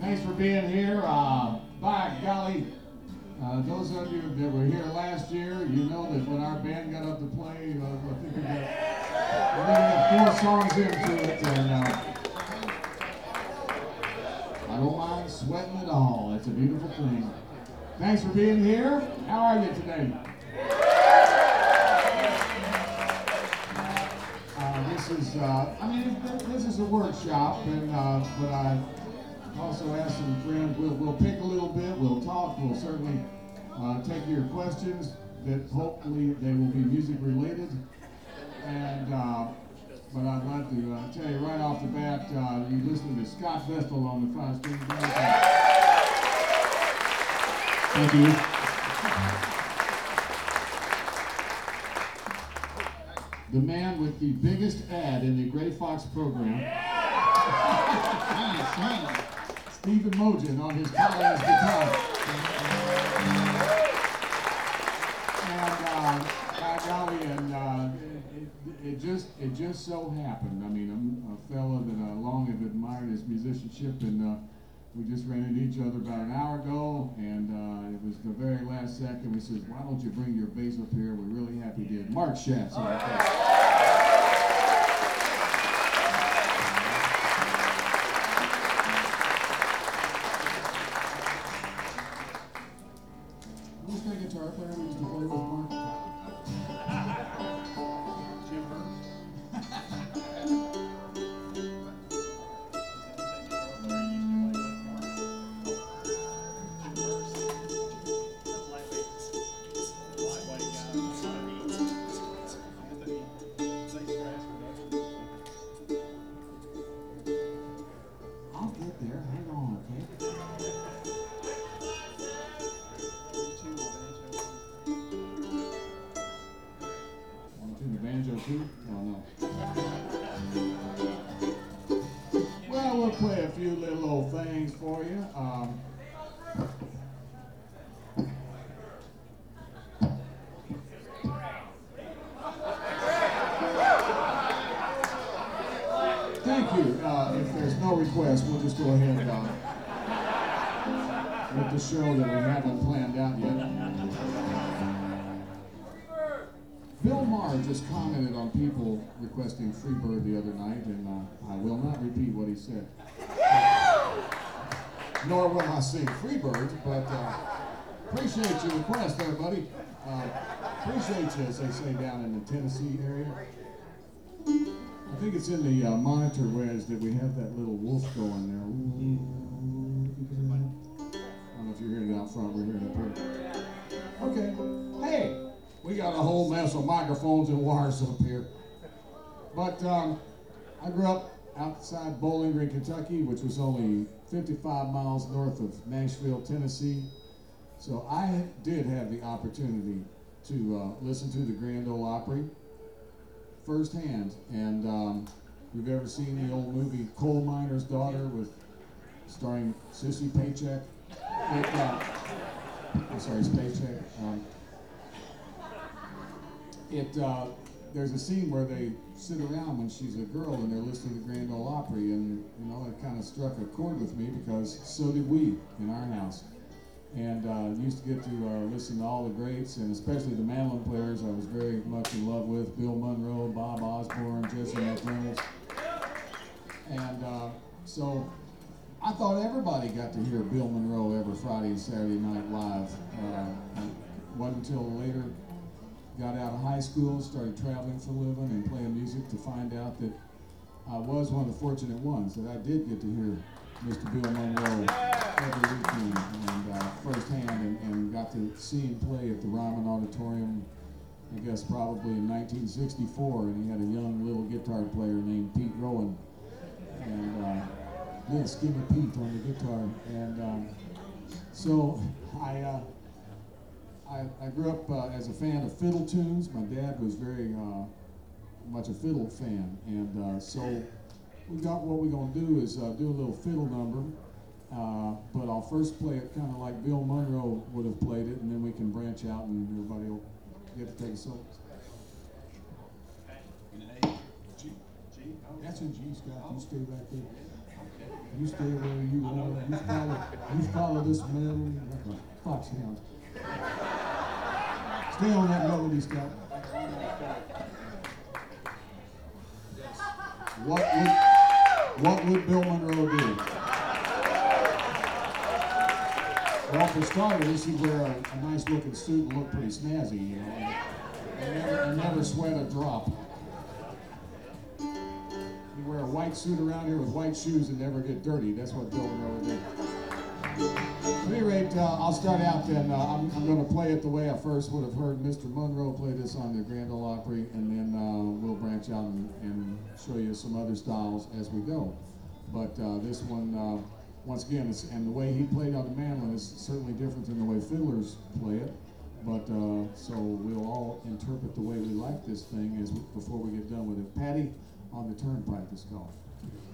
Thanks for being here. By golly, those of you that were here last year, you know that when our band got up to play, I think we got 4 songs into it, and I don't mind sweating at all. It's a beautiful thing. Thanks for being here. How are you today? This is a workshop, and but I also asked some friends. We'll pick a little bit. We'll talk. We'll certainly take your questions. That hopefully they will be music related. And but I'd like to tell you right off the bat, you listening to Scott Vestal on the 5-string band. Thank you. The man with the biggest ad in the Gray Fox program. Stephen Mogen on his Collins guitar. And by golly, it just so happened. I mean, I'm a fellow that I long have admired his musicianship, and we just ran into each other about an hour ago, and it was the very last second. We said, "Why don't you bring your bass up here?" We're really happy he did. Mark Schatz. Who's the guitar player we used to play with, Mark? Jim Burns. I'll get there. Hang on, okay? Banjo too? Oh no. Well, we'll play a few little old things for you. Thank you. If there's no request, we'll just go ahead with the show that we haven't planned out yet. Bill Maher just commented on people requesting Freebird the other night, and I will not repeat what he said. Nor will I sing Freebird, but appreciate your request there, buddy. Appreciate you, as they say down in the Tennessee area. I think it's in the monitor, whereas that we have that little wolf going there. I don't know if you're hearing it out front, we're hearing it up here. Okay, hey! We got a whole mess of microphones and wires up here. But I grew up outside Bowling Green, Kentucky, which was only 55 miles north of Nashville, Tennessee. So I did have the opportunity to listen to the Grand Ole Opry firsthand. And you've ever seen the old movie Coal Miner's Daughter starring Sissy Paycheck? I'm sorry, it's Paycheck. There's a scene where they sit around when she's a girl and they're listening to Grand Ole Opry, and it kind of struck a chord with me because so did we in our house. And used to get to listen to all the greats, and especially the mandolin players I was very much in love with: Bill Monroe, Bob Osborne, Jesse McReynolds. And so I thought everybody got to hear Bill Monroe every Friday and Saturday night live. It wasn't until later got out of high school, started traveling for a living and playing music to find out that I was one of the fortunate ones that I did get to hear Mr. Bill Monroe every weekend and firsthand, and got to see him play at the Ryman Auditorium, I guess probably in 1964, and he had a young little guitar player named Pete Rowan, and Skinny Pete on the guitar, and so I grew up as a fan of fiddle tunes. My dad was very much a fiddle fan, and so what we're going to do is do a little fiddle number, but I'll first play it kind of like Bill Monroe would have played it, and then we can branch out and everybody will get to take a solo. In an A? G? G? That's in G, Scott. You stay back there. You stay where you are. You follow this melody like a foxhound. Stay on that melody, Scott. What would Bill Monroe do? Well, for starters, he'd wear a nice looking suit and look pretty snazzy, you know, and never sweat a drop. He'd wear a white suit around here with white shoes and never get dirty. That's what Bill Monroe would do. At any rate, I'll start out then. I'm going to play it the way I first would have heard Mr. Monroe play this on the Grand Ole Opry, and then we'll branch out and show you some other styles as we go. But this one, once again, and the way he played on the mandolin is certainly different than the way fiddlers play it. But so we'll all interpret the way we like this thing before we get done with it. Patty on the turnpike is called.